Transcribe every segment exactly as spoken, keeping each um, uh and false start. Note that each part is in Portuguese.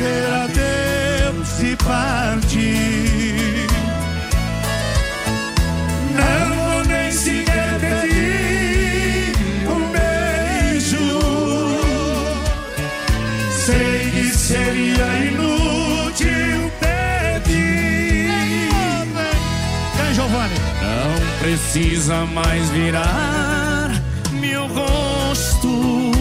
dizer adeus e partir. Não vou nem sequer pedir um beijo. Sei que seria inútil pedir. Quem, Giovanni? Não precisa mais virar meu rosto,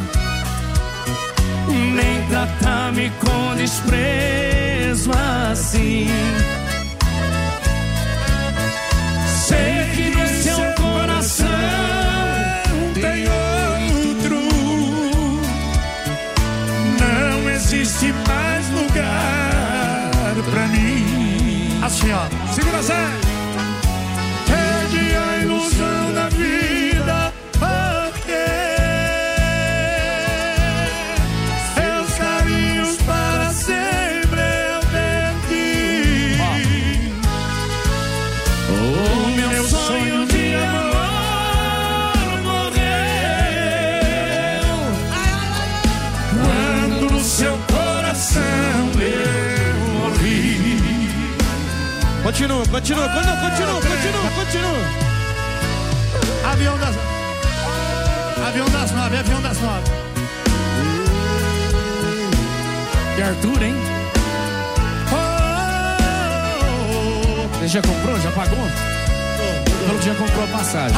nem tratar-me com desprezo assim. Sei que no seu coração tem outro. Não existe mais lugar pra mim. Assim, ó, segura Zé. Perdi a ilusão da vida, porque seus caminhos para sempre eu perdi. O meu sonho de amor morreu quando no seu coração eu morri. Continua, continua, continua, continua, continua, continua. Avião das... Avião das nove, avião das nove. Que Arthur, hein? Você já comprou? Já pagou? Falou que já comprou a passagem.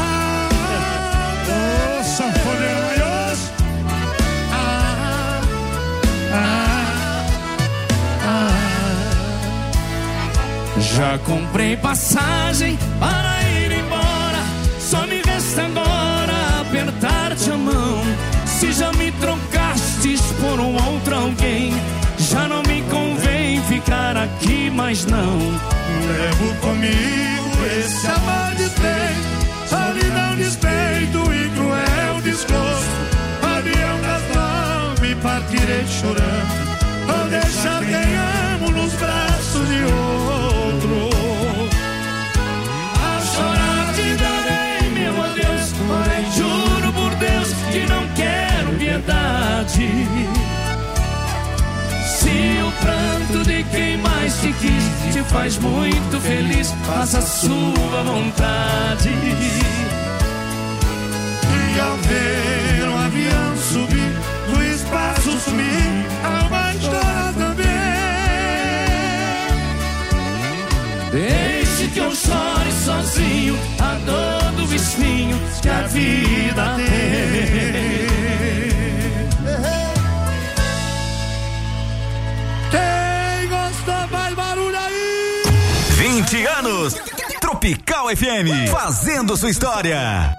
Ô, sanfoneiro maravilhoso. Ah, ah, ah. Já comprei passagem para ir embora. Só me resta agora apertar-te a mão. Se já me trocastes por um outro alguém, já não me convém ficar aqui mais não. Levo comigo esse amor despeito, solidão, despeito e cruel desgosto. Avião das nove, partirei chorando. Vou deixar quem amo nos braços de outro. A chorar te darei, meu adeus, porém juro por Deus que não quero piedade. Se o pranto de quem mais te quis te faz muito feliz, faça a sua vontade. E ao ver um avião subir, do espaço sumir, a alma chora também. Deixe que eu chore sozinho a dor do espinho que a vida tem. Quem gostou, faz barulho aí! vinte anos, Tropical F M, fazendo sua história.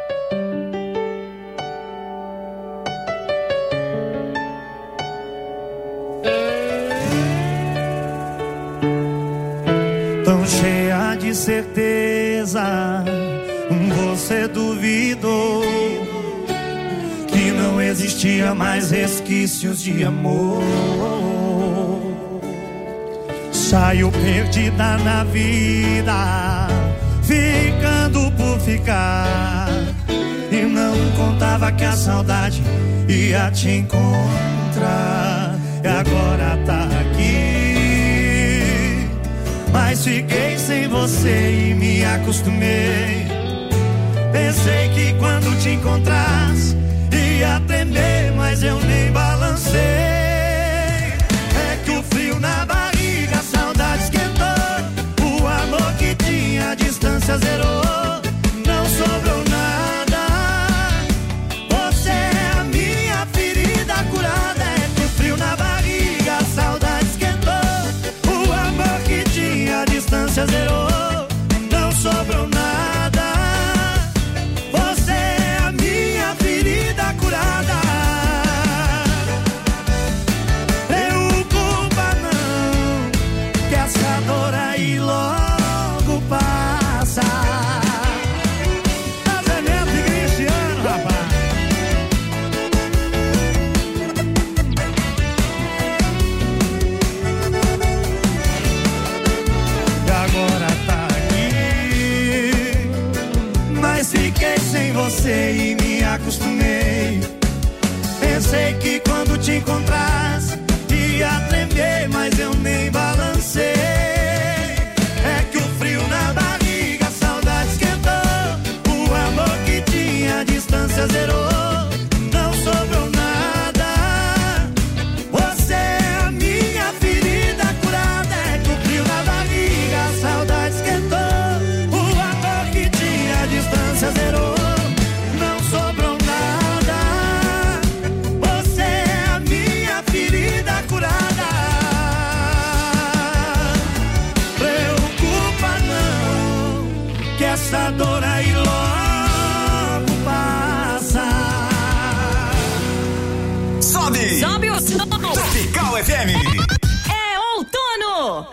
Tão cheia de certeza, você duvidou que não existia mais resquícios de amor. Saiu perdida na vida, ficando por ficar, e não contava que a saudade ia te encontrar. E agora tá aqui, mas fiquei sem você e me acostumei. Pensei que quando te encontrasse ia tremer, mas eu nem balancei. É que o frio na barriga, a saudade esquentou. O amor que tinha, a distância zerou. Não sobrou nada. Você é a minha ferida curada. É que o frio na barriga, a saudade esquentou. O amor que tinha, a distância zerou. Não sobrou nada. Você é a minha ferida curada. Eu culpa não, que essa dor aí logo passa. Casamento e Cristiano, rapaz. E agora tá aqui, mas fiquei sem você e me acostumei. Pensei que quando te encontrasse ia tremer, F M. É outono.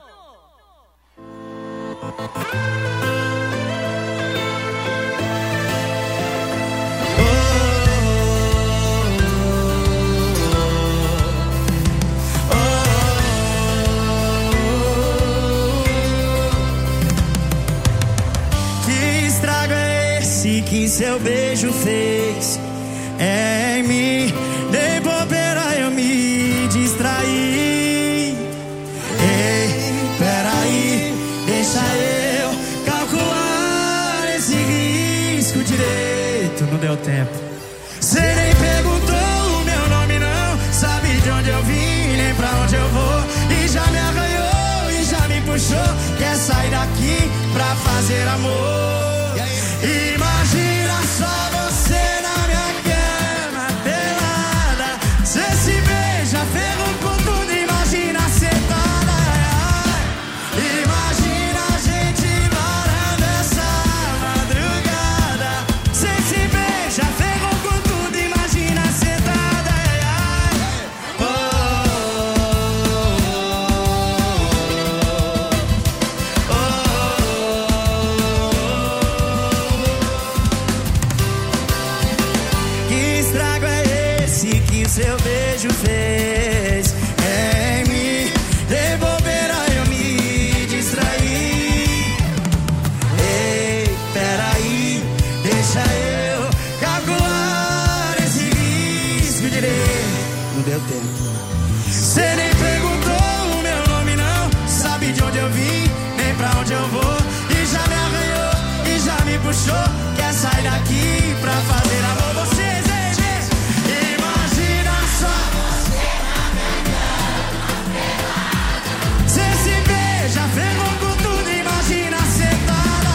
Que estrago é esse que seu beijo fez em mim? Nem bobeira eu me distraí. Ei, peraí, deixa eu calcular esse risco direito. Não deu tempo. Cê nem perguntou o meu nome não, sabe de onde eu vim, nem pra onde eu vou. E já me arranhou e já me puxou. Quer sair daqui pra fazer amor. Imagina só você na minha cama pelada. Cê se beija, ferro com tudo. Imagina sentada. Imagina a gente varando essa madrugada. Cê se beija, ferro com tudo. Imagina sentada. Oh, oh, oh. Que estrago é esse que seu beijo fez em mim? De bobeira eu me distraí. Ei, peraí, deixa eu calcular esse risco direito. Não deu tempo. Cê nem perguntou o meu nome não, sabe de onde eu vim, nem pra onde eu vou. E já me arranhou e já me puxou. Quer sair daqui pra fazer amor. Vocês, ei, ei. Imagina só. Cê se beija, ferrou com tudo. Imagina sentada.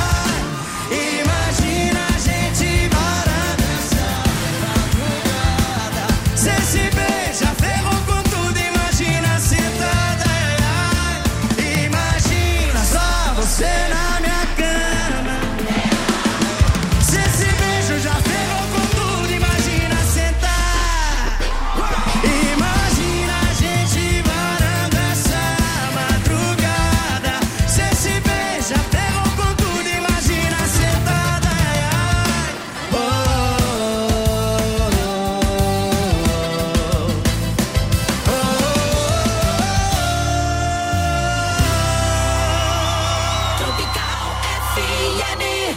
Imagina a gente varando essa madrugada. Cê se beija, ferrou com tudo. Imagina sentada. Imagina só você na minha cama. Cê se beija, já ferrou com tudo. Imagina sentar. Imagina a gente varando essa madrugada. Cê se beija, ferrou com tudo. Imagina sentada. Oh, oh, Tropical F M.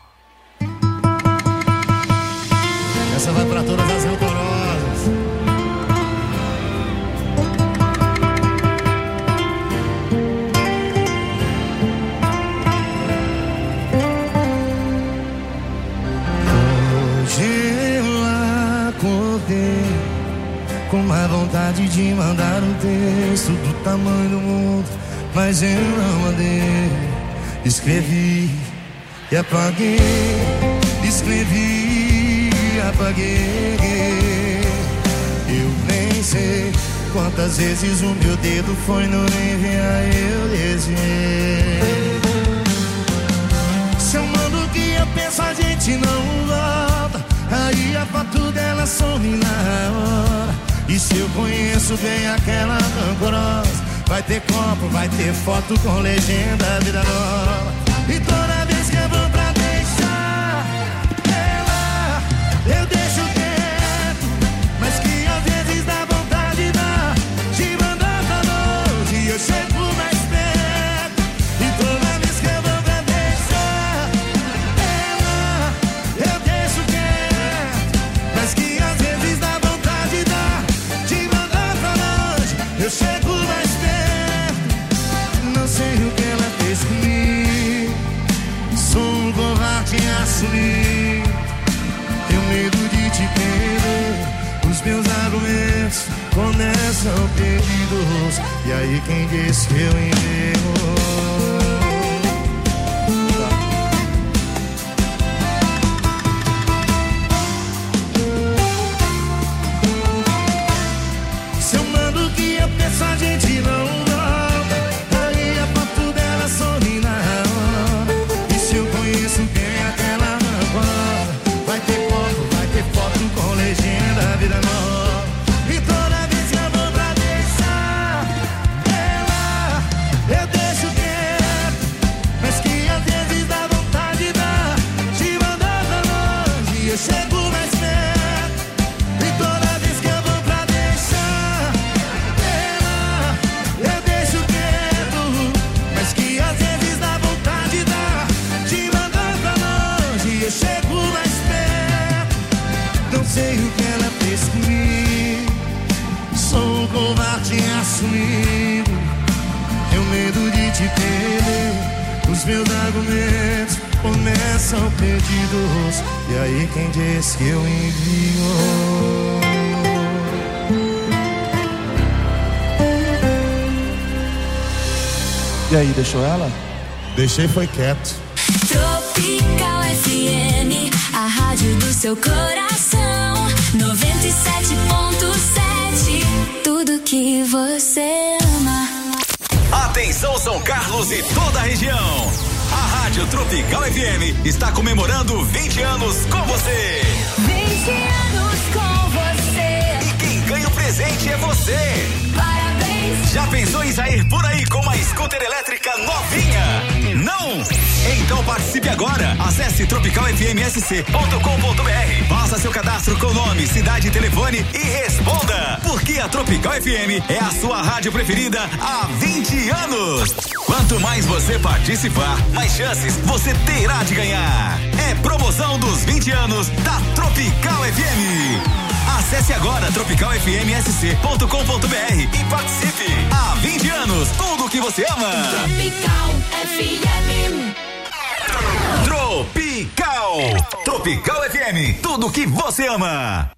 Essa vai pra todas as rancorosas. hoje eu acordei com uma vontade de mandar um texto do tamanho do mundo, mas eu não mandei. Escrevi e apaguei, escrevi e apaguei. Eu nem sei quantas vezes o meu dedo foi no enviar, eu desviei. Se eu mando o que eu penso, a gente não volta. Aí a foto dela some na hora. E se eu conheço bem aquela rancorosa, vai ter copo, vai ter foto com legenda, vida nova. E toda vez que eu vou pra deixar ela, eu deixo quieto, mas que às vezes dá vontade dá de mandar pra longe e eu chego mais perto. E toda vez que eu vou pra deixar ela, eu deixo quieto, mas que às vezes dá vontade dá de mandar pra longe, eu chego mais perto. Não sei o que ela fez comigo, sou um covarde a assumir. Tenho medo de te perder, os meus argumentos começam perdidos. E aí quem disse que eu enterro? Se eu mando o que eu penso, a gente não volta. Aí a foto dela some na hora. E se eu conheço bem aquela rancorosa, vai ter foto, vai ter foto com legenda, vida nova. E toda vez que eu vou pra assumindo. Tenho medo de te perder. Os meus argumentos começam perdidos. E aí quem disse que eu envio? E aí, deixou ela? Deixei, foi quieto. Tropical F M, a rádio do seu coração. noventa e sete ponto sete, tudo que você ama. Atenção São Carlos e toda a região. A Rádio Tropical F M está comemorando vinte anos com você. vinte anos com você. E quem ganha o presente é você. Parabéns. Já pensou em sair por aí com uma scooter elétrica novinha? Não? Então participe agora. Acesse tropical f m s c ponto com ponto b r. Faça seu cadastro com nome, cidade e telefone e responda. Porque a Tropical F M é a sua rádio preferida há vinte anos. Quanto mais você participar, mais chances você terá de ganhar. É promoção dos vinte anos da Tropical F M. Acesse agora tropical f m s c ponto com ponto b r e participe. Há vinte anos, tudo que você ama. Tropical F M. Tropical. Tropical F M, tudo que você ama.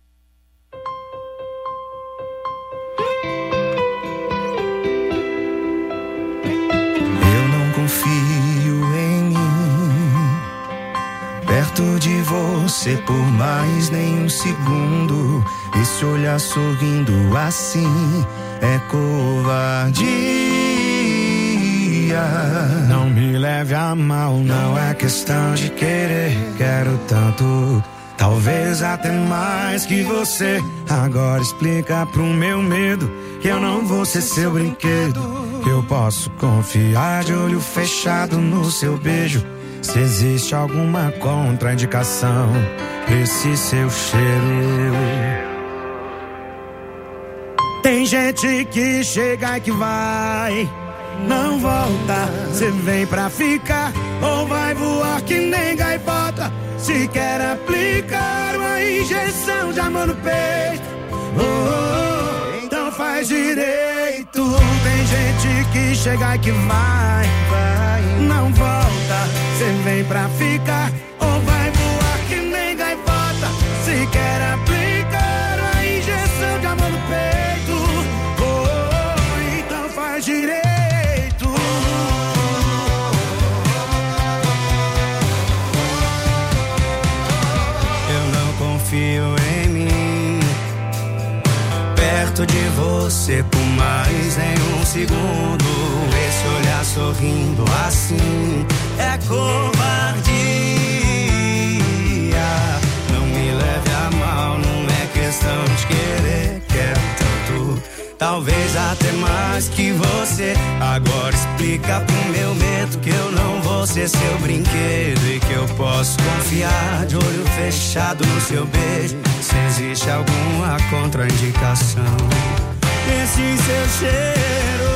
Eu não confio em mim, perto de você por mais nem um segundo. Esse olhar sorrindo assim é covardia. Não me leve a mal, não é questão de querer. Quero tanto, talvez até mais que você. Agora explica pro meu medo que eu não vou ser seu brinquedo, que eu posso confiar de olho fechado no seu beijo. Se existe alguma contraindicação, esse seu cheiro. Tem gente que chega e que vai, não volta. Cê vem pra ficar ou vai voar que nem gaivota. Se quer aplicar uma injeção de amor no peito, oh, oh, oh, então faz direito. Tem gente que chega e que vai, vai, não volta. Cê vem pra ficar ou vai voar que nem gaivota. Se quer aplicar uma injeção de amor no peito, oh, oh, oh, então faz direito. Confio em mim, perto de você por mais nem um segundo. Esse olhar sorrindo assim é covardia. Não me leve a mal, não é questão de querer. Quero tanto, talvez até mais que você. Agora explica pro meu medo que eu não vou ser seu brinquedo e que eu posso confiar de olho fechado no seu beijo. Se existe alguma contraindicação, esse seu cheiro.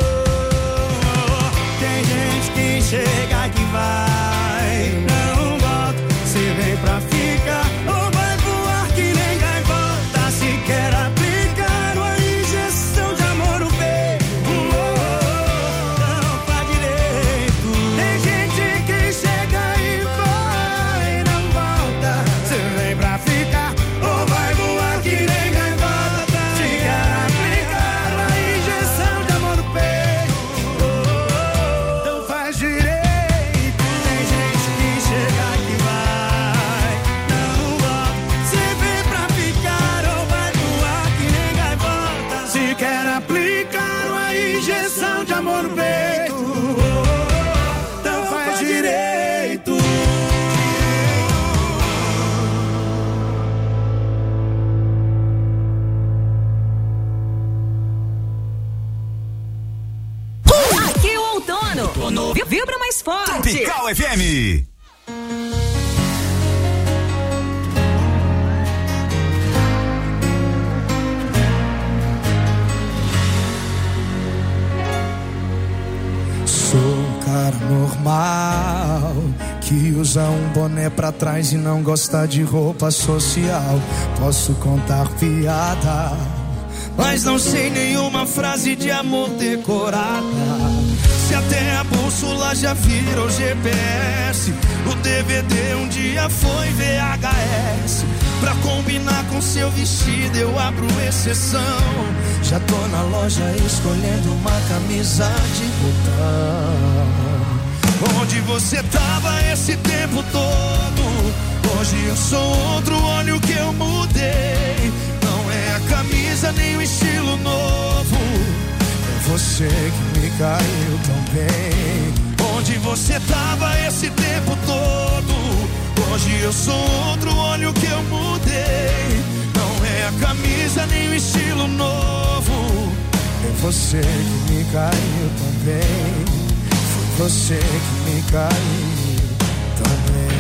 Tem gente que chega que vai, não volta. Se vem pra ficar ou vai voar que nem gaivota. Se quer aplicar uma injeção de amor no peito, oh, oh, não faz direito. Tem gente que chega e vai, não volta. Se vem pra ficar ou vai voar que nem gaivota. Se quer aplicar uma injeção de amor no peito, oh, oh, então faz direito. Tem gente que chega que vai, não volta. Se vem pra ficar ou vai voar que nem gaivota. Se quer aplicar uma injeção de amor no peito, oh, oh, então faz direito. Aqui o outono vi- vibra mais forte. Tropical F M. Sou um cara normal que usa um boné pra trás e não gosta de roupa social. Posso contar piada, mas não sei nenhuma frase de amor decorada. Se até a bússola já virou G P S, o D V D um dia foi V H S. Pra combinar com seu vestido eu abro exceção. Já tô na loja escolhendo uma camisa de botão. Onde você tava esse tempo todo? Hoje eu sou outro, olha o que eu mudei. Não é a camisa nem o estilo novo, é você que me caiu tão bem. Onde você tava esse tempo todo? Hoje eu sou outro, olha o que eu mudei. Não é a camisa nem o estilo novo, é você que me caiu tão bem. Foi você que me caiu tão bem.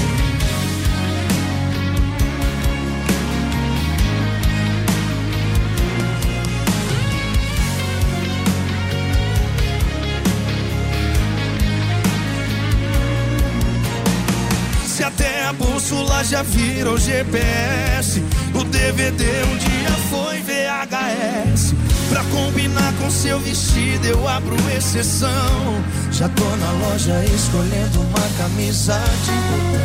Se até a bússola já virou G P S, o D V D um dia foi V H S. Pra combinar com seu vestido eu abro exceção. Já tô na loja escolhendo uma camisa de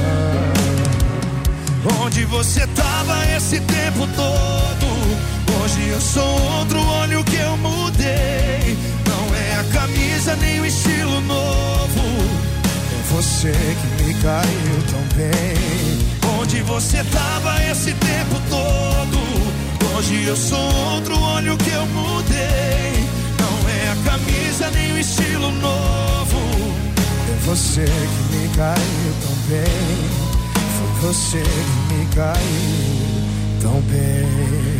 botão. Onde você tava esse tempo todo? Hoje eu sou outro, olha o que eu mudei. Não é a camisa nem o estilo novo, você que me caiu tão bem. Onde você tava esse tempo todo? Hoje eu sou outro, olha o que eu mudei. Não é a camisa nem o estilo novo, é você que me caiu tão bem. Foi você que me caiu tão bem.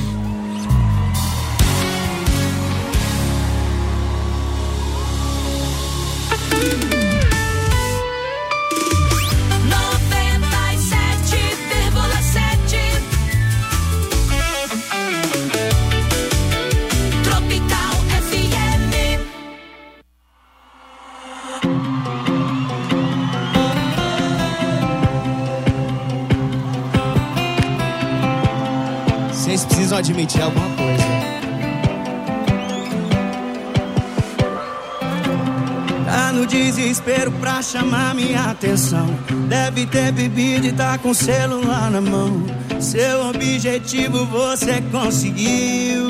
Vocês precisam admitir alguma coisa. Tá no desespero pra chamar minha atenção. Deve ter bebido e tá com o celular na mão. Seu objetivo você conseguiu.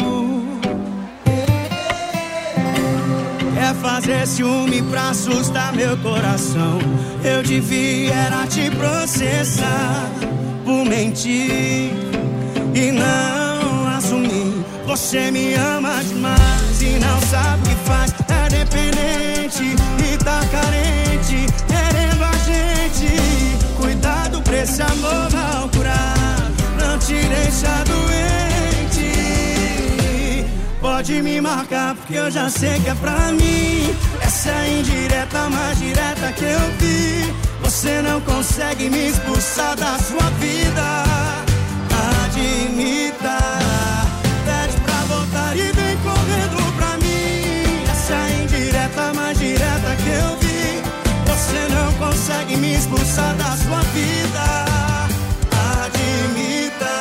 Quer fazer ciúme pra assustar meu coração. Eu devia era te processar por mentir e não assumir. Você me ama demais e não sabe o que faz. É dependente e tá carente, querendo a gente. Cuidado pra esse amor mal curado não te deixa doente. Pode me marcar porque eu já sei que é pra mim. Essa é a indireta mais direta que eu vi. Você não consegue me expulsar da sua vida. Admita, pede pra voltar e vem correndo pra mim. Essa é a indireta mais direta que eu vi. Você não consegue me expulsar da sua vida. Admita.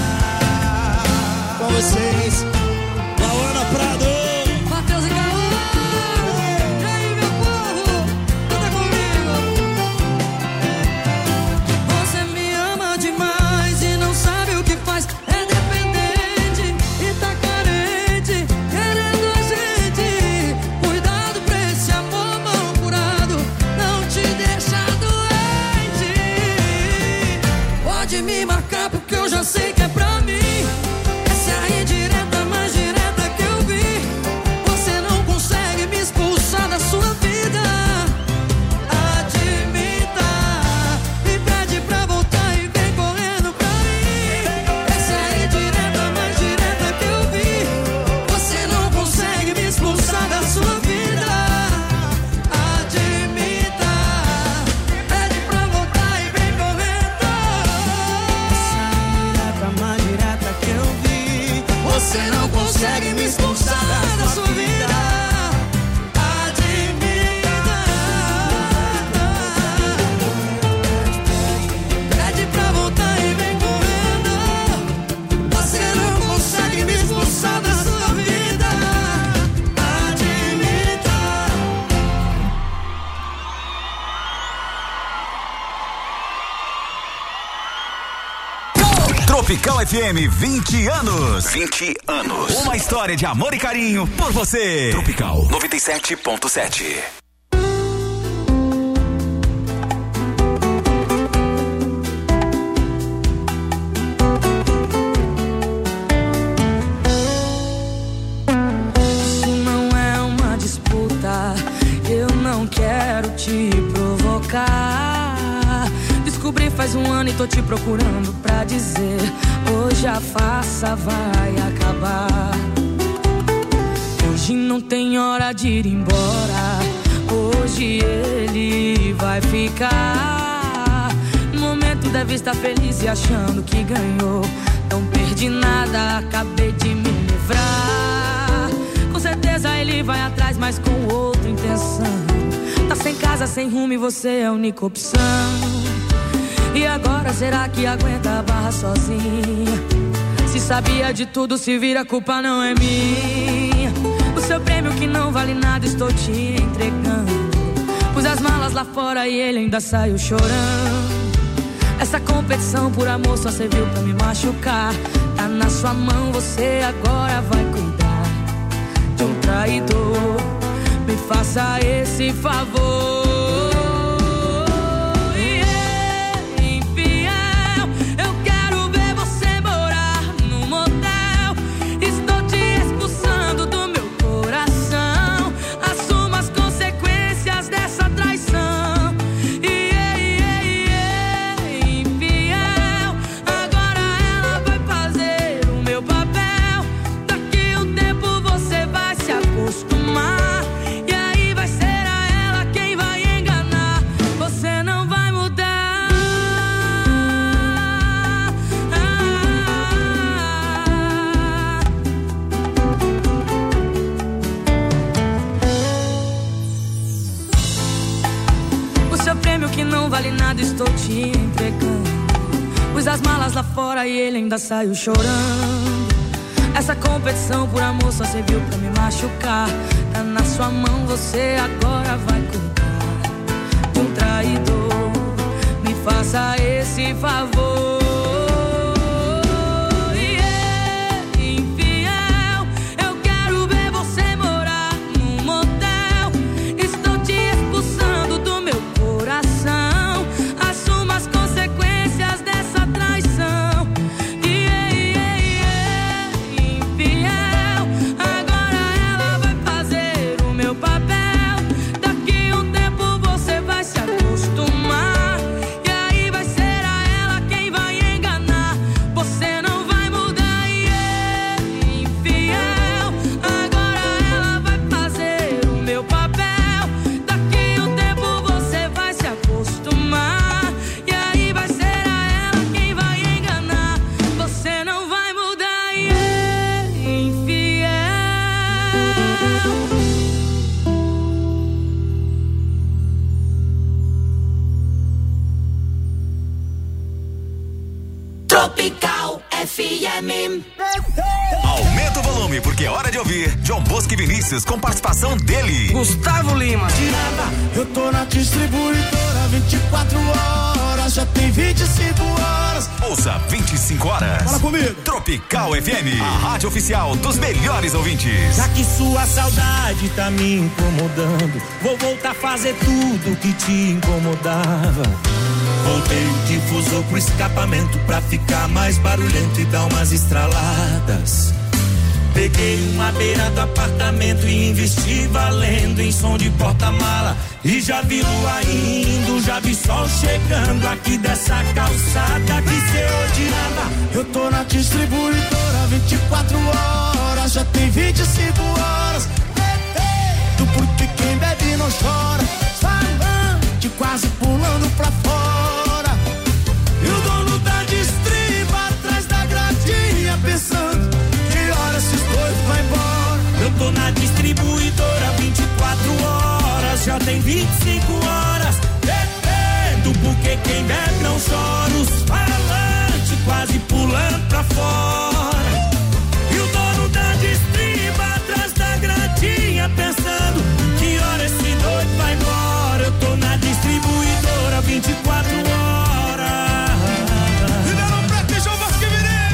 Com vocês, Lauana Prado, Matheus e Caô. E aí, meu povo, canta comigo. Você me ama demais e não sabe o que faz. É dependente e tá carente, querendo a gente. Cuidado pra esse amor mal curado não te deixa doente. Tropical F M, vinte anos. vinte anos. Uma história de amor e carinho por você. Tropical noventa e sete ponto sete. Isso não é uma disputa, eu não quero te provocar. Descobri faz um ano e tô te procurando pra dizer: hoje a farsa vai acabar. Hoje não tem hora de ir embora, hoje ele vai ficar. No momento deve estar feliz e achando que ganhou. Não perdi nada, acabei de me livrar. Com certeza ele vai atrás, mas com outra intenção. Tá sem casa, sem rumo e você é a única opção. E agora será que aguenta a barra sozinha? Se sabia de tudo, se vira, a culpa não é minha. O seu prêmio que não vale nada estou te entregando. Pus as malas lá fora e ele ainda saiu chorando. Essa competição por amor só serviu pra me machucar. Tá na sua mão, você agora vai cuidar de um traidor. Me faça esse favor. Estou te entregando. Pus as malas lá fora e ele ainda saiu chorando. Essa competição por amor só serviu pra me machucar. Tá na sua mão, você agora vai cuidar de um traidor. Me faça esse favor. Tropical F M. Aumenta o volume, porque é hora de ouvir John Bosco e Vinícius com participação dele. Gustavo Lima. Tirada, eu tô na distribuidora vinte e quatro horas, já tem vinte e cinco horas. Ouça vinte e cinco horas. Fala comigo. Tropical F M, a rádio oficial dos melhores ouvintes. Já que sua saudade tá me incomodando, vou voltar a fazer tudo que te incomodava. Voltei o difusor pro escapamento pra ficar mais barulhento e dar umas estraladas. Peguei uma beira do apartamento e investi valendo em som de porta-mala. E já vi lua indo, já vi sol chegando aqui dessa calçada que cê odiava. Eu tô na distribuidora vinte e quatro horas, já tem vinte e cinco horas. Do porque quem bebe não chora, falante quase pulando pra fora. E o dono da distriba atrás da gradinha pensando que hora esses dois vai embora. Eu tô na distribuidora vinte e quatro horas, já tem vinte e cinco horas. Bebendo porque quem bebe não chora, os falantes quase pulando pra fora. E o dono da distriba atrás da gradinha pensando que hora esse doido vai embora. Eu tô na distribuidora vinte e quatro horas. E deram pra que João Bosco e Vinícius.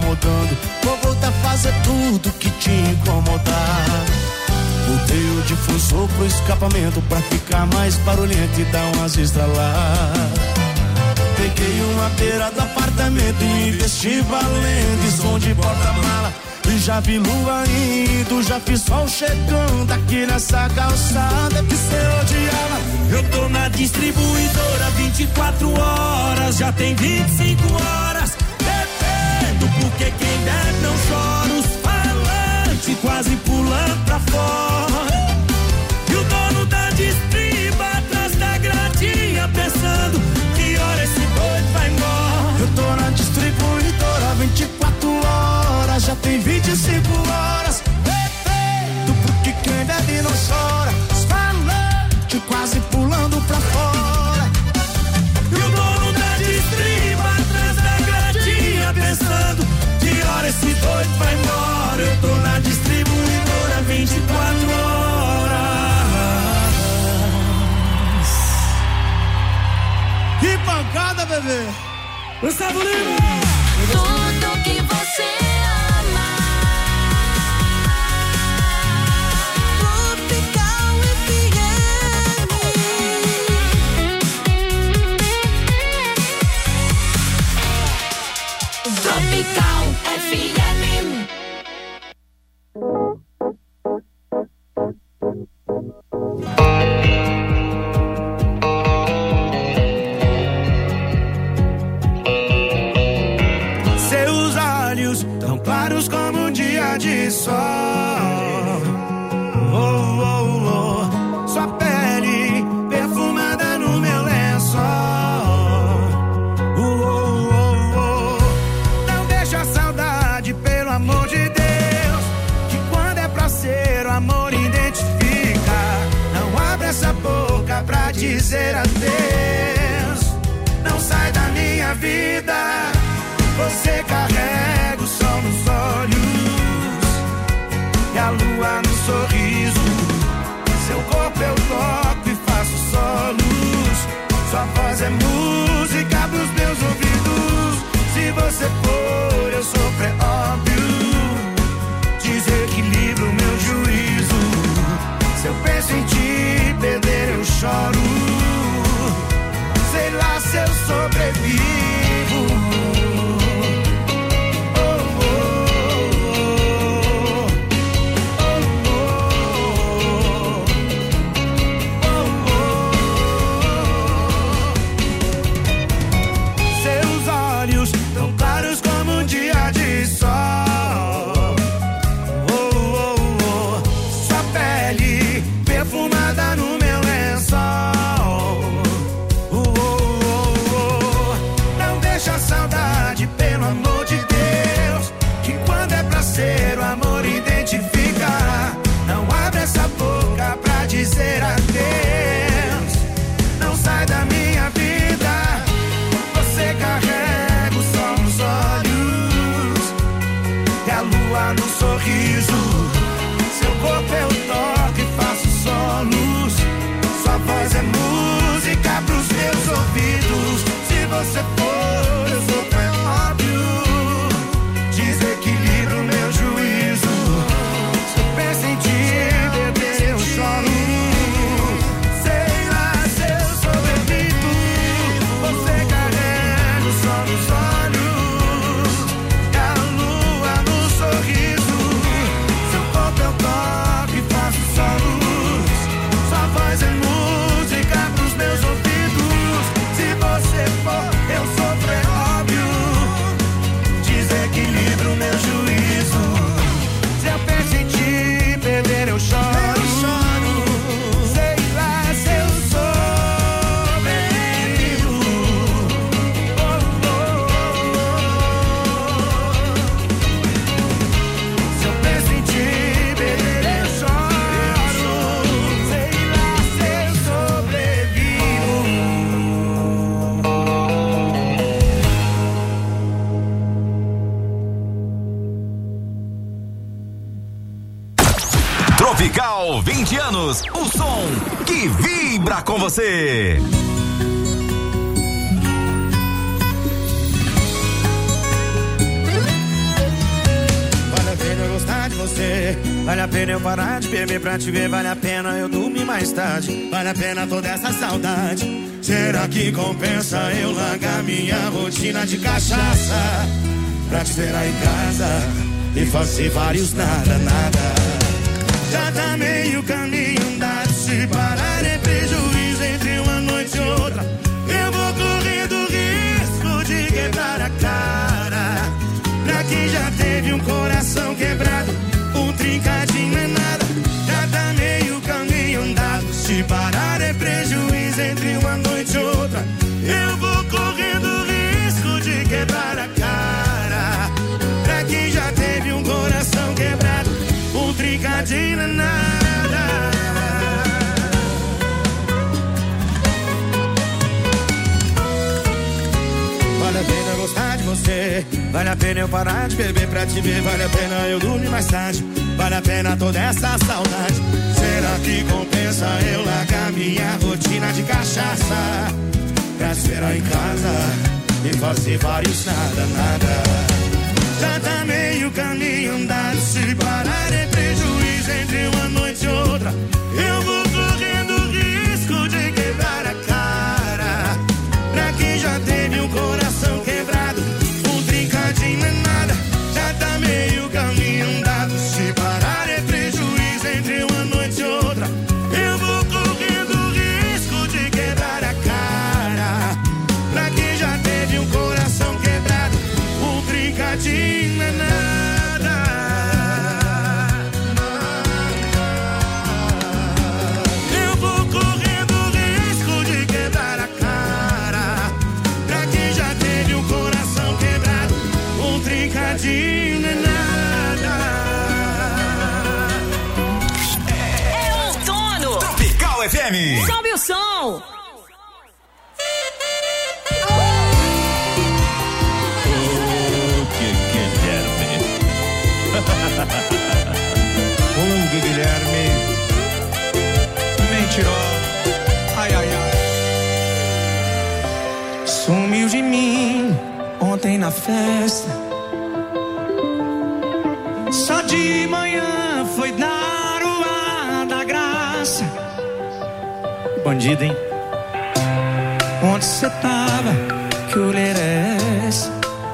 incomodando. Vou voltar a fazer tudo que te incomodar. Botei o difusor pro escapamento pra ficar mais barulhento e dar umas estraladas. Peguei uma beira do apartamento e investi valendo em som de porta-mala. E já vi lua indo, já fiz sol chegando aqui nessa calçada que cê odiava. Eu tô na distribuidora vinte e quatro horas, já tem vinte e cinco horas. Bebendo porque quem bebe não chora. Os falantes quase pulando pra fora. E o dono da distriba atrás da gradinha pensando que hora esse doido vai embora. Eu tô na distribuidora vinte e quatro horas, já tem vinte e cinco horas. Bebendo porque quem bebe não chora. Os falantes quase pulando pra fora. E o dono da distriba atrás da gradinha pensando que hora esse doido vai embora. Eu tô na distribuidora vinte e quatro horas. Que pancada, bebê! Gustavo Lima! Tudo que você ama. Tropical F M. Tropical F M. Como um dia de sol, oh, oh, oh. Sua pele perfumada no meu lençol, oh, oh, oh, oh. Não deixa a saudade, pelo amor de Deus, que quando é pra ser o amor identifica. Não abre essa boca pra dizer adeus. Não sai da minha vida. Você carrega o sol nos olhos e a lua no sorriso. Seu corpo eu toco e faço solos. Sua voz é música pros meus ouvidos. Se você for, eu sofro, é óbvio. Desequilibro o meu juízo. Se eu penso em te perder, eu choro. Sei lá se eu sobrevivo. O amor identifica. Não abre essa boca pra dizer adeus. Não sai da minha vida. Você carrega o sol nos olhos e a lua no sorriso. Seu corpo eu toco e faço solos. Sua voz é música pros meus ouvidos. Se você for, eu sou tão óbvio. Desequilibro meu juízo. Se eu penso em te perder, eu choro. Sei lá se eu sobrevivo. Você carrega o sol nos olhos e a lua no sorriso. Seu corpo eu toco e faço solos. Sua voz é música pros meus ouvidos. Se você for, eu sofro, é óbvio. Desequilibro meu juízo. Se eu penso em te perder, eu choro. Eu choro. Sei lá se eu sobrevivo. Oh, oh, oh. Se eu penso em te perder, eu choro. Sei lá se eu sobrevivo. Tropical vinte anos, o som que vibra com você. Vale a pena eu parar de beber pra te ver, vale a pena eu dormir mais tarde, vale a pena toda essa saudade. Será que compensa eu largar minha rotina de cachaça pra te ver aí em casa e fazer vários nada, nada? Já tá meio caminho andado, se parar é prejuízo entre uma noite e outra. Eu vou correndo risco de quebrar a cara. Pra quem já teve um coração quebrado, um trincadinho é nada. Já tá meio caminho andado, se parar é prejuízo entre uma noite e outra. Eu vou correndo risco de quebrar a cara. Pra quem já teve um coração quebrado, um trincadinho é nada. Vale a pena gostar de você, vale a pena eu parar de beber pra te ver, vale a pena eu dormir mais tarde, vale a pena toda essa saudade. Será que compensa eu largar minha rotina de cachaça pra te ver aí em casa e fazer vários nada, nada? Já tá meio caminho andado, se parar é prejuízo entre uma noite e outra. Eu vou correndo risco de quebrar a cara. Pra quem já teve um coração quebrado, um trincadinho é nada. Já tá meio caminho andado, se parar é prejuízo entre uma noite e outra. Eu vou correndo risco de quebrar a cara. Pra quem já teve um coração quebrado, um trincadinho é nada. Eu vou correndo risco de quebrar a cara. Pra quem já teve um coração quebrado, um trincadinho é nada. É outono. Tropical F M. Sobe o som. O Guilherme mentirou. Ai, ai, ai. Sumiu de mim ontem na festa. Só de manhã foi dar o ar da graça. Bandido, hein? Onde cê tava? Que olheira é essa?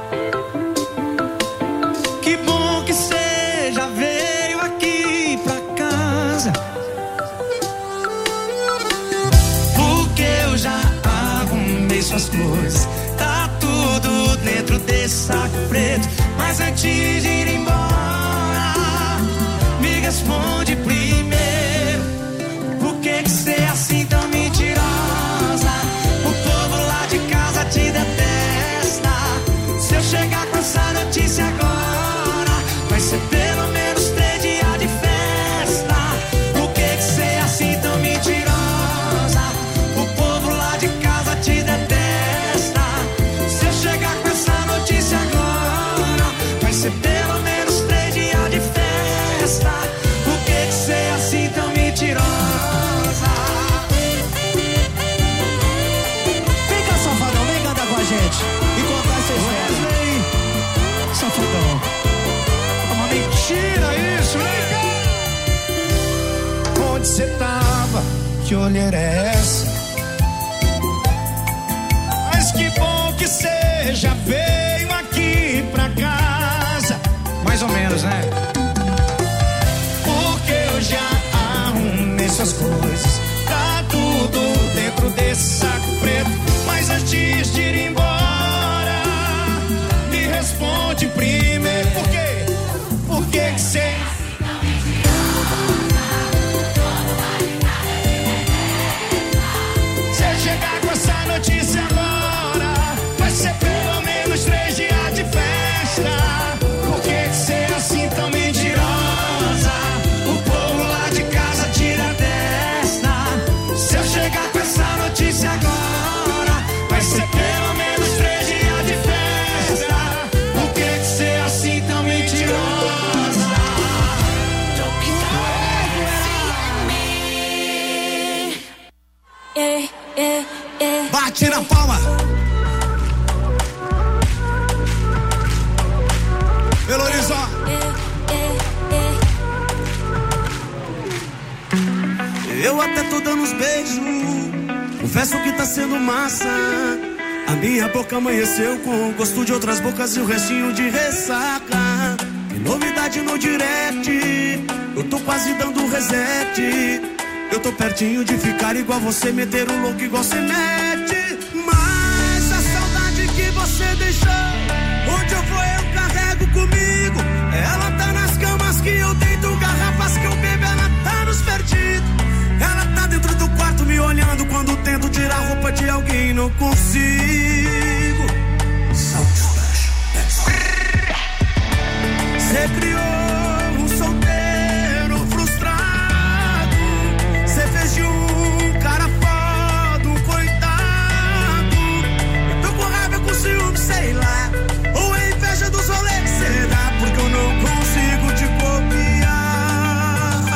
Que bom que cê já veio aqui pra casa, porque eu já arrumei suas coisas. Tá tudo dentro desse saco preto. Mas antes de ir embora, me responde primeiro: por que que cê é assim tão mentirosa? O povo lá de casa te detesta. Se eu chegar com essa notícia agora, vai ser pelo menos três dias de festa. Por que que cê é assim tão mentirosa? O povo lá de casa te detesta. Se eu chegar com essa notícia agora, vai ser pelo menos três dias de festa. Por que que cê é assim tão mentirosa? Vem cá, safadão, vem cantar com a gente e contar essa história. Safadão, é uma mentira isso, vem cá. Onde cê tava? Que olheira é essa? Mas que bom que cê já veio aqui pra casa. Mais ou menos, né? Porque eu já arrumei suas coisas. Tá tudo dentro desse saco preto. Mas antes de ir embora, me responde primeiro: por quê? Por que que cê... Se chegar com essa notícia agora, vai ser pelo menos três dias de festa. Por que que cê é assim tão mentirosa? O povo lá de casa tira a testa. Se eu chegar com essa notícia agora, vai ser pelo menos três dias de festa. Por que que cê é assim tão mentirosa? Yeah, yeah, yeah. Bate na palma. Belo Horizonte. Yeah, yeah, yeah. A minha boca amanheceu com o gosto de outras bocas e o restinho de ressaca. Que novidade no direct, eu tô quase dando reset. Eu tô pertinho de ficar igual você, meter o louco igual você mete. Mas a saudade que você deixou, onde eu vou eu carrego comigo. Ela tá nas camas que eu deito, garrafas que eu bebo, ela tá nos perdidos. Ela tá dentro do quarto me olhando quando tento tirar a roupa de alguém e não consigo. Você criou um solteiro frustrado. Você fez de um cara foda um coitado. Eu tô com raiva, com ciúme, sei lá. Ou é inveja dos rolês que cê dá, porque eu não consigo te copiar.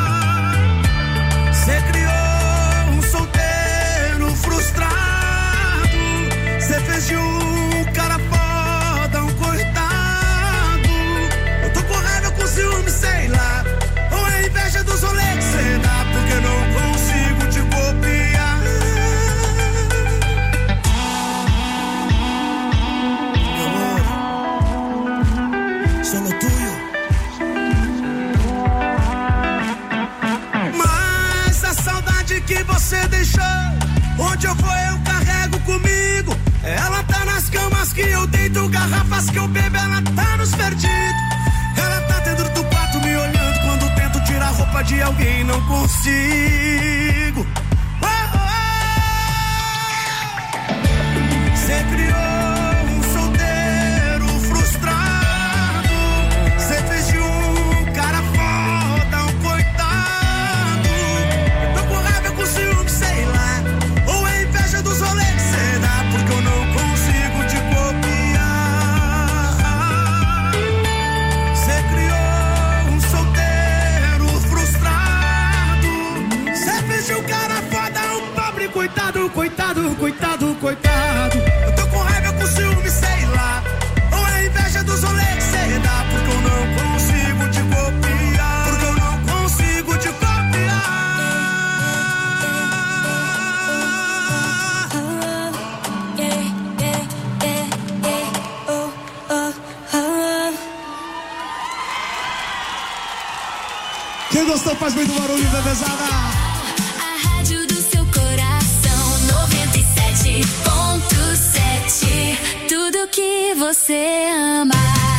Você criou um solteiro frustrado. Você fez de um cara foda um coitado. Eu tô com raiva, com ciúme, sei lá. Ou é inveja dos rolês que cê dá, porque eu não consigo te copiar. Meu amor, solo tuyo. Mas a saudade que você deixou, onde eu vou eu carrego comigo. Ela tá nas camas que eu deito, garrafas que eu bebo, ela tá nos perdidos. Ela tá dentro do quarto me olhando quando tento tirar a roupa de alguém e não consigo. Você criou um solteiro frustrado. Você fez de um cara foda um coitado. Eu tô com raiva, com ciúme, sei lá. Ou é inveja dos rolês que cê dá, porque eu não consigo te copiar. Você criou um solteiro frustrado. Você fez de um cara foda um pobre coitado, coitado, coitado, coitado. Eu tô com raiva, com ciúme, sei lá. Ou é inveja dos rolês que cê dá, porque eu não consigo te copiar. Porque eu não consigo te copiar. Quem gostou faz muito barulho, bebezada. A rádio do seu coração, noventa e sete ponto sete. Tudo que você ama.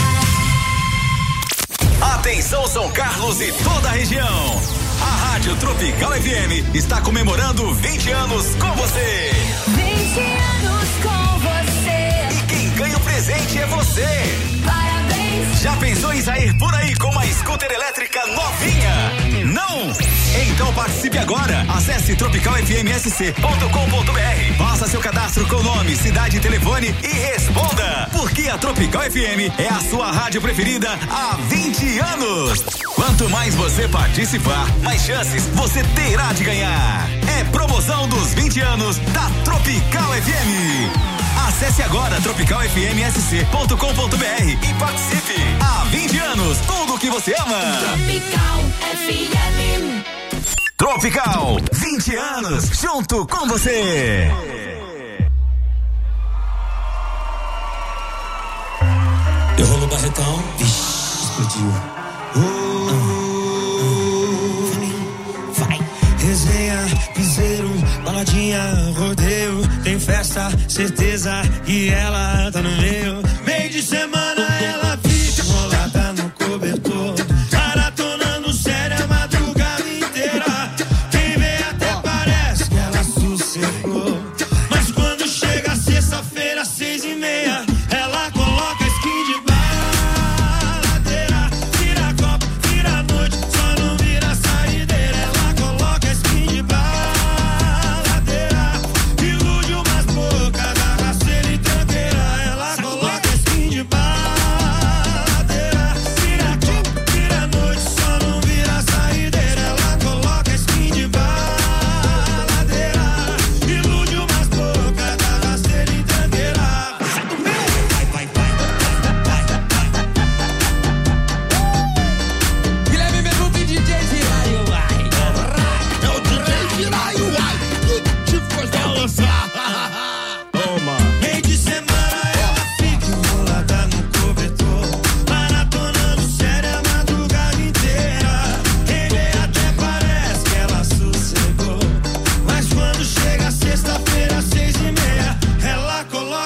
Atenção São Carlos e toda a região. A Rádio Tropical F M está comemorando vinte anos com você. vinte anos com você. E quem ganha o presente é você. Parabéns. Já pensou em sair por aí com uma scooter elétrica novinha? Não? Então participe agora. Acesse tropical f m s c ponto com ponto b r. Faça seu cadastro com nome, cidade e telefone e responda. Porque a Tropical F M é a sua rádio preferida há vinte anos. Quanto mais você participar, mais chances você terá de ganhar. É promoção dos vinte anos da Tropical F M. Acesse agora tropical f m s c ponto com ponto b r e participe. Há vinte anos, tudo o que você ama. Tropical F M. Tropical, vinte anos, junto com você. Eu rolo o barretão, vixi, explodiu. Uh, uh, vai. Resenha, piseiro, baladinha, rodeio. Tem festa, certeza que ela tá no meio. Meio de semana ela fica enrolada no cobertor. Maratonando séria a madrugada inteira. Quem vê até parece que ela sossegou. Mas quando chega sexta-feira, seis e meia, ela coloca a skin de baladeira. Vira copo, vira noite, só não vira saideira. Ela coloca a skin de baladeira. Ilude umas bocas da rasteira e tranqueira. Ela coloca a skin de baladeira.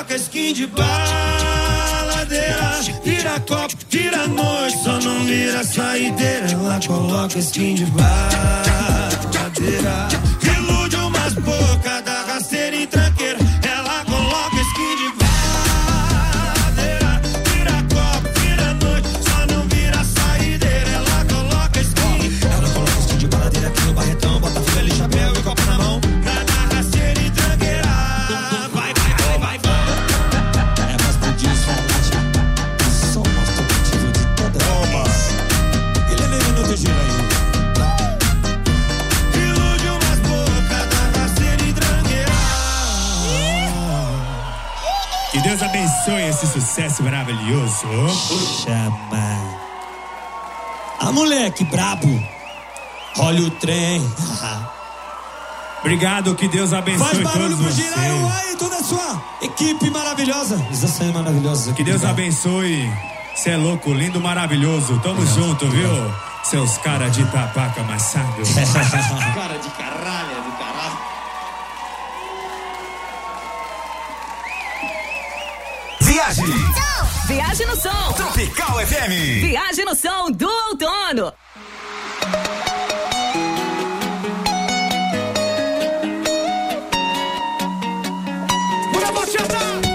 coloca skin de baladeira. Vira copo, vira noite, só não vira saideira. Ela coloca skin de baladeira. Ilude umas bocas da rasteira e tranqueira. Ela coloca skin de baladeira. Vira copo, vira noite, só não vira saideira. Ela coloca skin. Ela coloca skin de baladeira aqui no barretão. Bota filha de chapéu e copo na mão. Da rasteira e tranqueira. Vai, vai, vai, vai, vai. É mais por disso, só mostra o motivo de toda Toma. Ele é menino do giro aí. Ilude umas bocas da rasteira e tranqueira. Que Deus abençoe esse sucesso maravilhoso. Chama. Ah, moleque brabo. Olha o trem. Obrigado, que Deus abençoe Faz barulho todos pro vocês. Jiraiya e toda a sua equipe maravilhosa. Vocês são maravilhosos. Que Deus abençoe. Você é louco, lindo, maravilhoso. Tamo Obrigado. junto, viu? Seus cara de tabaco amassado. Cara de caralho, do caralho. Viagem. Viagem no som. Tropical F M. Viagem no som do outono. Bora, bachata!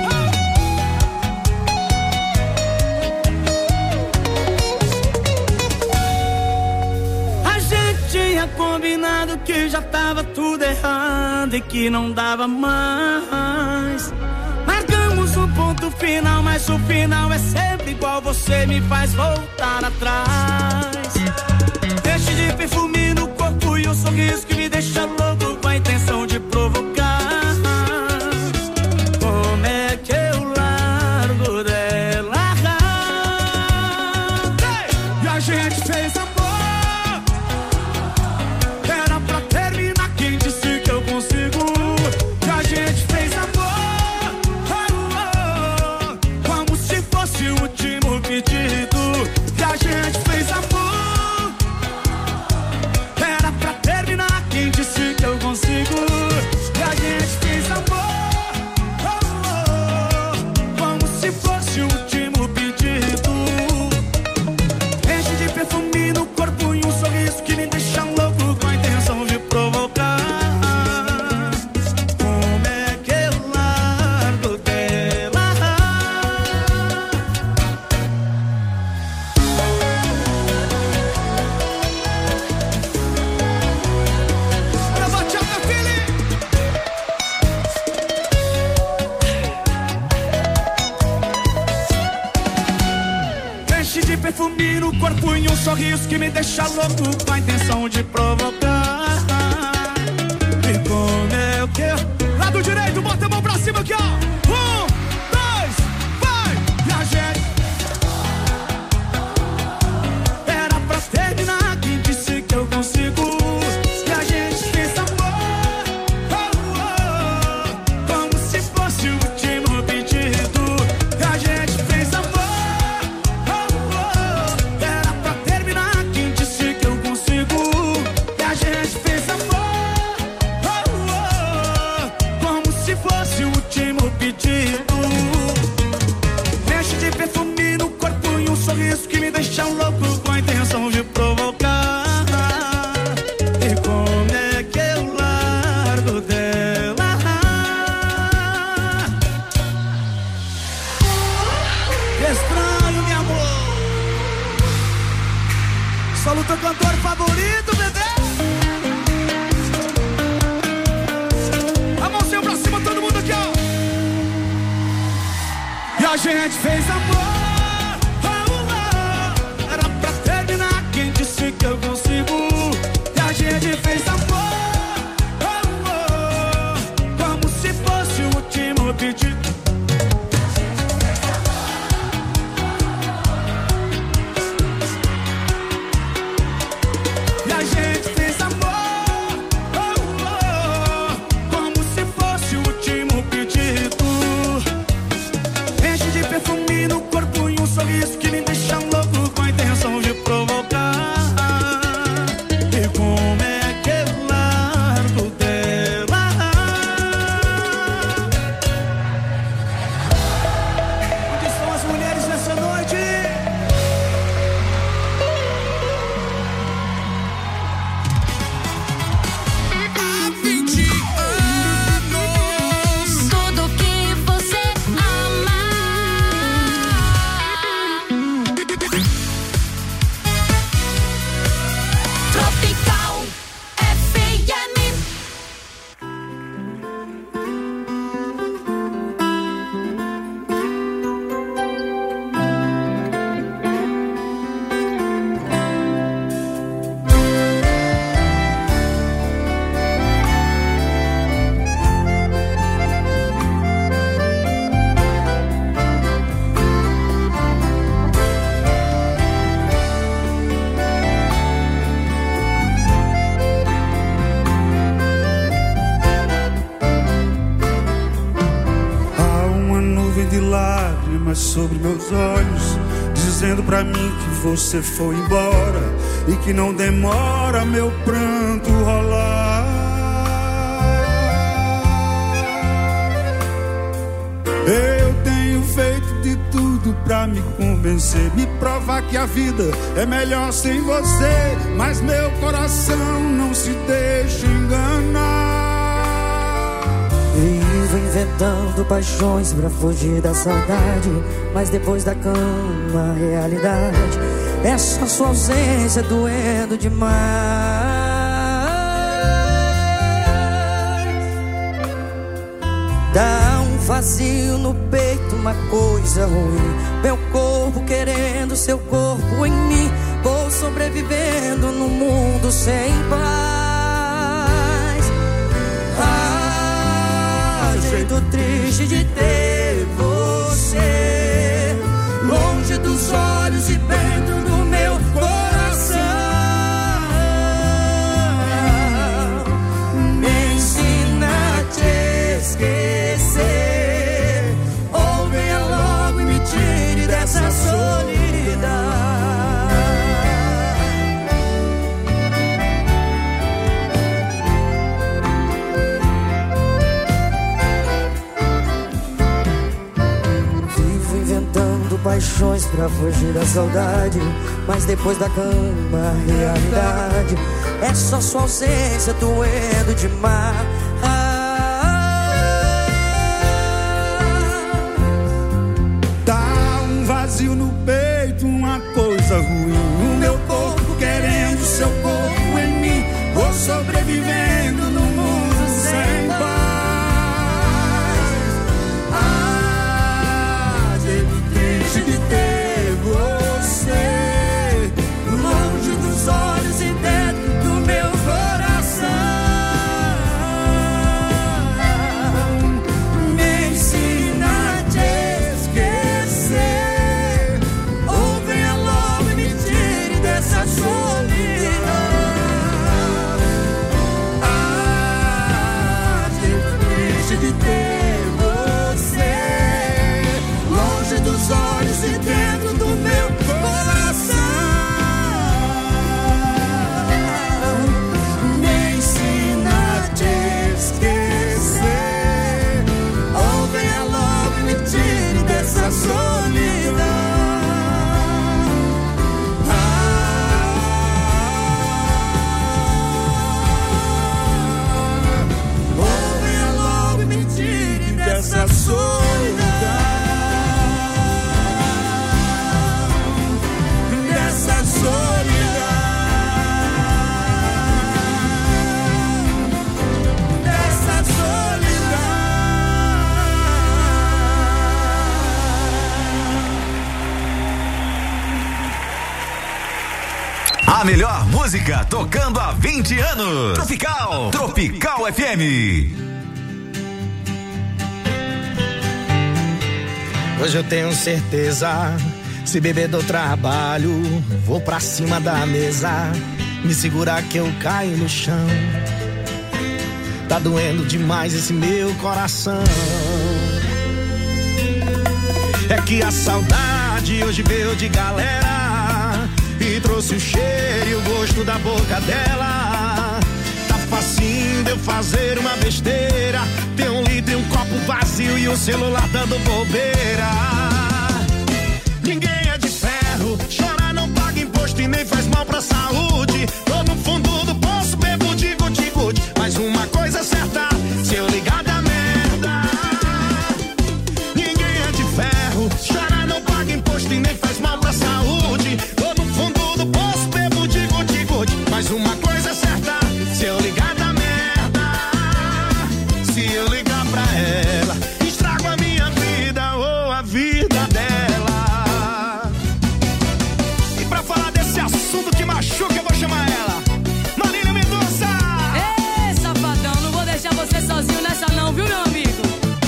A gente tinha combinado que já tava tudo errado e que não dava mais. Marcamos um ponto final, mas o final é sempre igual. Você me faz voltar atrás. Deixe de perfume no corpo e um sorriso que me deixa louco com a intenção de provocar. Como é que eu largo dela? E a gente fez amor. Era pra terminar, quem disse que eu consigo? E a gente fez amor, oh, oh, como se fosse o último pedido. E a gente fez amor. Era pra terminar, quem disse que eu consigo? E a gente fez amor, oh, oh, como se fosse o último pedido. Enche de perfume no corpo e um sorriso que me deixa louco com a intenção de provocar. Como é que eu largo dela? Bora, bachata, filho! Enche de perfume no corpo e um sorriso que me deixa louco com a intenção de provocar. E como é que eu... Lado direito, bota a mão pra cima aqui, ó. Um, dois, vai! E a gente... Era pra terminar, quem disse que eu consigo? E a gente fez amor, oh, oh, como se fosse o último pedido. E a gente fez amor, oh, oh, era pra terminar, quem disse que eu consigo? E a gente fez amor, oh, oh, como se fosse o último pedido. Enche de perfume no corpo e um sorriso que me deixa louco com a intenção de provocar. E como é que eu largo dela? Estranho, meu amor. Solo teu cantor favorito, bebê. A mãozinha pra cima, todo mundo aqui, ó. E a gente fez amor, oh, oh, era pra terminar, quem disse que eu consigo? E a gente fez amor, oh, oh, como se fosse o último pedido. E a gente fez amor, oh, oh, como se fosse o último pedido. Enche de perfume no corpo nuvem de lágrimas sobre meus olhos, dizendo pra mim que você foi embora e que não demora meu pranto rolar. Eu tenho feito de tudo pra me convencer, me provar que a vida é melhor sem você, mas meu coração não se deixa enganar. Vivo inventando paixões pra fugir da saudade, mas depois da cama a realidade é só sua ausência doendo demais. Dá um vazio no peito, uma coisa ruim, meu corpo querendo seu corpo em mim. Vou sobrevivendo no mundo sem paz. Ah, jeito triste de ter você longe dos olhos e dentro do meu coração. Me ensina a te esquecer, ou venha logo e me tire dessa solidão. Vivo inventando paixões pra fugir da saudade, mas depois da cama a realidade é só sua ausência doendo demais. Vazio no peito, uma coisa ruim, o meu corpo querendo seu corpo em mim. Vou sobrevivendo no mundo sem paz. Ah, jeito triste de ter você longe dos olhos e dentro do meu coração. Me ensina a te esquecer, essa solidão. Ah, jeito triste de ter você longe dos olhos e dentro do meu coração. Me ensina a te esquecer, ou venha logo e me tire dessa solidão. Dessa solidão, dessa solidão, dessa solidão. A melhor música tocando há vinte anos. Tropical, Tropical F M. Hoje eu tenho certeza, se beber do trabalho, vou pra cima da mesa, me segura que eu caio no chão. Tá doendo demais esse meu coração. É que a saudade hoje veio de galera e trouxe o cheiro e o gosto da boca dela. Tá facinho de eu fazer uma besteira, ter um litro e um copo vazio e o celular dando bobeira. Ninguém é de ferro, chorar não paga imposto e nem faz mal pra saúde. Tô no fundo do poço, bebo de guti-guti, mas uma coisa é certa, se eu ligar da merda. Ninguém é de ferro, chorar não paga imposto e nem faz mal pra saúde. Tô no fundo do poço, bebo de guti-guti, mas uma coisa é certa, se eu ligar da merda. Se eu ligar pra ela, estrago a minha vida ou a vida dela. E pra falar desse assunto que machuca, eu vou chamar ela, Marília Mendonça. Ei, safadão, não vou deixar você sozinho nessa não, viu, meu amigo?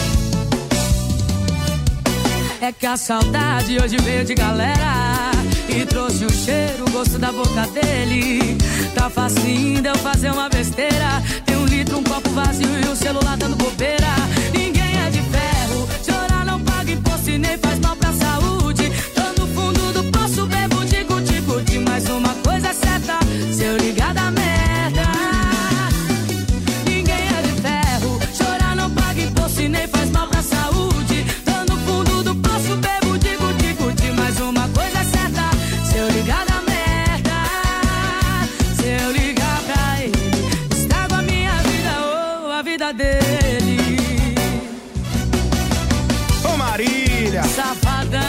É que a saudade hoje veio de galera e trouxe o cheiro, o gosto da boca dele. Tá facinho de eu fazer uma besteira, tem um litro, um copo vazio e o celular dando bobeira. Ninguém é de ferro, chorar não paga imposto e nem faz mal pra saúde. Tô no fundo do poço, bebo de guti-guti. Mas uma coisa é certa, se eu ligar da merda, ninguém é de ferro. Chorar não paga imposto e nem faz mal pra saúde. Tô no fundo do poço, bebo de guti-guti. Mas uma coisa é certa, se eu ligar da merda, se eu ligar pra ele, estrago a minha vida ou a vida dele. Ô Marília, Safadão,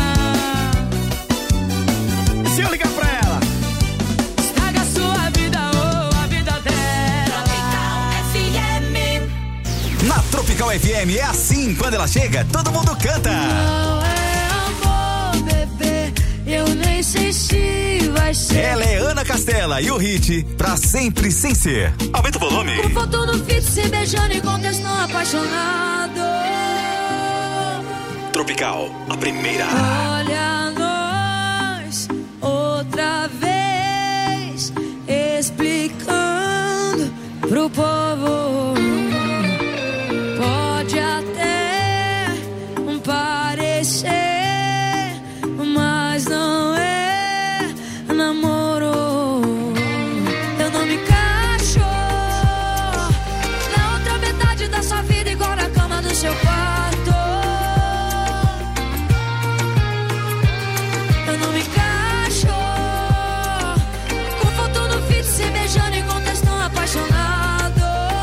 se eu ligar pra ela, estraga a sua vida ou a vida dela. Tropical F M. Na Tropical F M é assim, quando ela chega, todo mundo canta. Não é amor, bebê, eu nem sei se vai ser. Ela é Ana Castela e o hit Pra Sempre Sem Ser. Aumenta o volume. Com foto no feed, se beijando e com texto apaixonado. Tropical, a primeira. Olha nós outra vez explicando pro povo. Pode até parecer, mas não é namoro. Eu não me encaixo na outra metade da sua vida, igual na cama do seu quarto. Eu não me encaixo com foto no feed, se beijando e com texto apaixonado.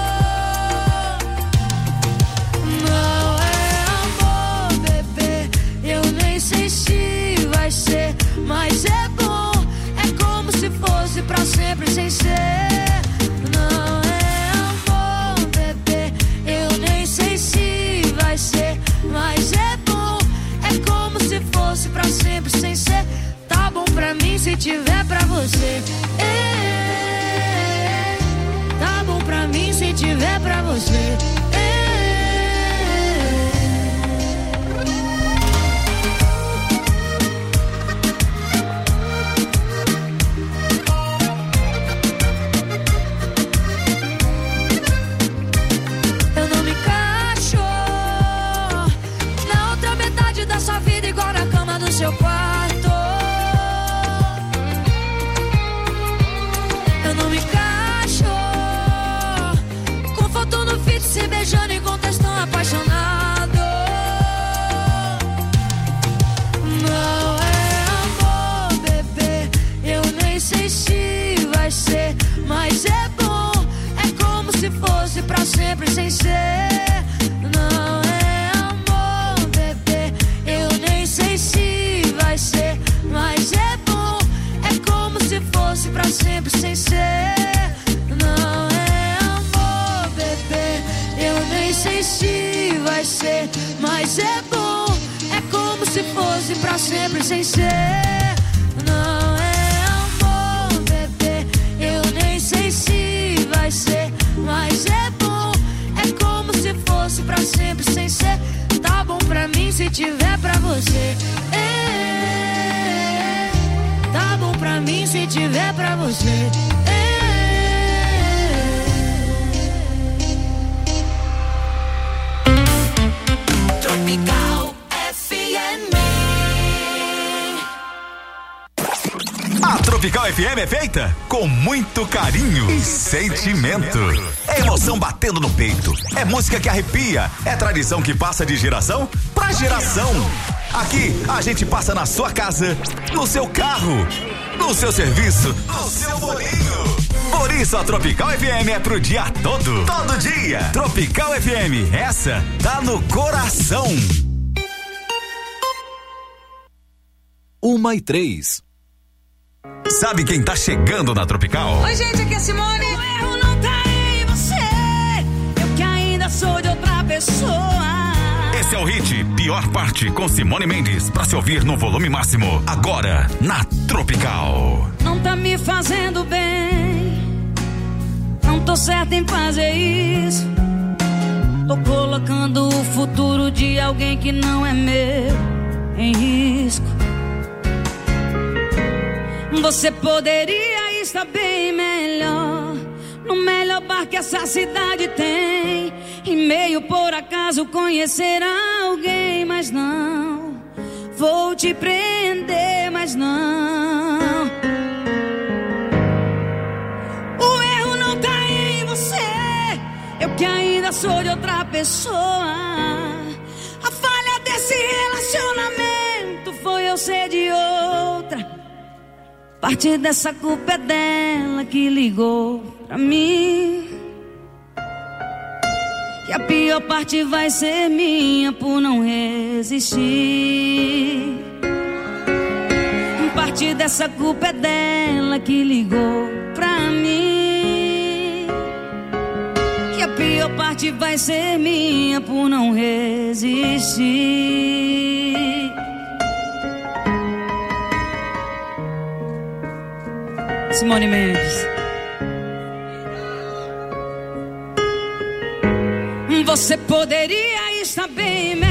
Não é amor, bebê, eu nem sei se vai ser, mas é bom, é como se fosse pra sempre sem ser. Não é amor, bebê, eu nem sei se vai ser, mas é bom, é como se fosse pra sempre sem ser. Tá bom pra mim se tiver pra você. É, tá bom pra mim se tiver pra você. Eu não me encaixo na outra metade da sua vida, igual na cama do seu quarto. Eu não me encaixo com foto no feed, se beijando e com texto apaixonado. Não é amor, bebê, eu nem sei se vai ser, mas é bom, é como se fosse pra sempre sem ser. Não é amor, bebê, eu nem sei se vai ser, mas é bom, é como se fosse pra sempre sem ser. Não é amor, bebê, eu nem sei se vai ser, mas é bom, é como se fosse pra sempre sem ser. Não é amor, bebê, eu nem sei se vai ser, mas é bom, é como se fosse pra sempre sem ser. Tá bom pra mim se tiver pra você. É, tá bom pra mim se tiver pra você. É. Tropical F M. A Tropical F M é feita com muito carinho e sentimento. É emoção batendo no peito, é música que arrepia, é tradição que passa de geração pra geração. Aqui a gente passa na sua casa, no seu carro, no seu serviço, no seu bolinho. Por isso a Tropical F M é pro dia todo, todo dia. Tropical F M, essa tá no coração. Uma e três. Sabe quem tá chegando na Tropical? Oi, gente, aqui é a Simone. O erro não tá em você, eu que ainda sou de outra pessoa. Esse é o hit Pior Parte com Simone Mendes, pra se ouvir no volume máximo, agora na Tropical. Não tá me fazendo bem, não tô certa em fazer isso. Tô colocando o futuro de alguém que não é meu em risco. Você poderia estar bem melhor, no melhor bar que essa cidade tem, e meio por acaso conhecer alguém, mas não. vou te prender, mas não. O erro não tá em você, eu que ainda sou de outra pessoa. A falha desse relacionamento foi eu ser de outra. Parte dessa culpa é dela que ligou pra mim. E a pior parte vai ser minha por não resistir. Parte dessa culpa é dela que ligou pra mim. E a pior parte vai ser minha por não resistir. Simone Mendes. Você poderia estar bem melhor.